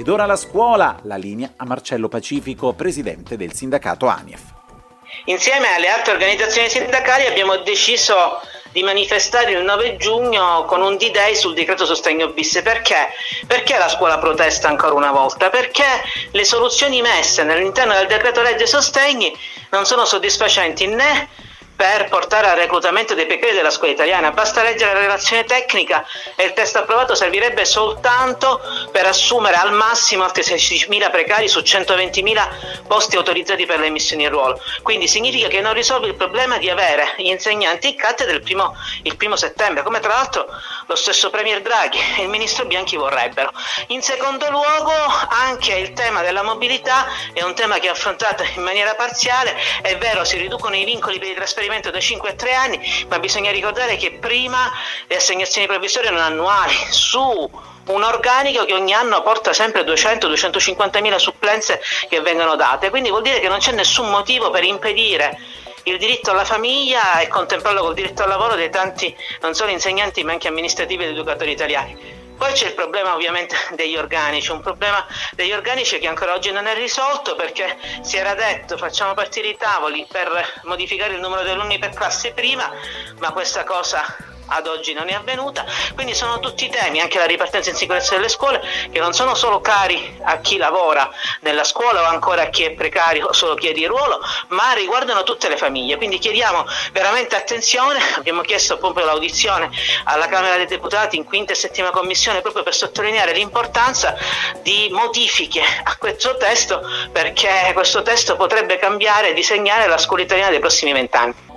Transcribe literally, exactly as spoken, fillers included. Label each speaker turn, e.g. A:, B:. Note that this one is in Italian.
A: Ed ora la scuola, la linea a Marcello Pacifico, presidente del sindacato ANIEF.
B: Insieme alle altre organizzazioni sindacali abbiamo deciso di manifestare il nove giugno con un D-Day sul decreto sostegno bis. Perché? Perché la scuola protesta ancora una volta? Perché le soluzioni messe all'interno del decreto legge sostegni non sono soddisfacenti né per portare al reclutamento dei precari della scuola italiana. Basta leggere la relazione tecnica e il testo approvato servirebbe soltanto per assumere al massimo altri sedicimila precari su centoventimila posti autorizzati per le immissioni in ruolo. Quindi significa che non risolve il problema di avere gli insegnanti in cattedra il primo, il primo settembre, come tra l'altro lo stesso Premier Draghi e il Ministro Bianchi vorrebbero. In secondo luogo, anche il tema della mobilità è un tema che è affrontato in maniera parziale. È vero, si riducono i vincoli per i trasferimenti da cinque a tre anni, ma bisogna ricordare che prima le assegnazioni provvisorie erano annuali su un organico che ogni anno porta sempre duecento duecentocinquantamila supplenze che vengono date, quindi vuol dire che non c'è nessun motivo per impedire il diritto alla famiglia e contemplarlo col diritto al lavoro dei tanti non solo insegnanti ma anche amministrativi ed educatori italiani. Poi c'è il problema ovviamente degli organici, un problema degli organici che ancora oggi non è risolto, perché si era detto facciamo partire i tavoli per modificare il numero di alunni per classe prima, ma questa cosa ad oggi non è avvenuta. Quindi sono tutti temi, anche la ripartenza in sicurezza delle scuole, che non sono solo cari a chi lavora nella scuola o ancora a chi è precario o solo chi è di ruolo, ma riguardano tutte le famiglie. Quindi chiediamo veramente attenzione. Abbiamo chiesto proprio l'audizione alla Camera dei Deputati in quinta e settima commissione proprio per sottolineare l'importanza di modifiche a questo testo, perché questo testo potrebbe cambiare e disegnare la scuola italiana dei prossimi vent'anni.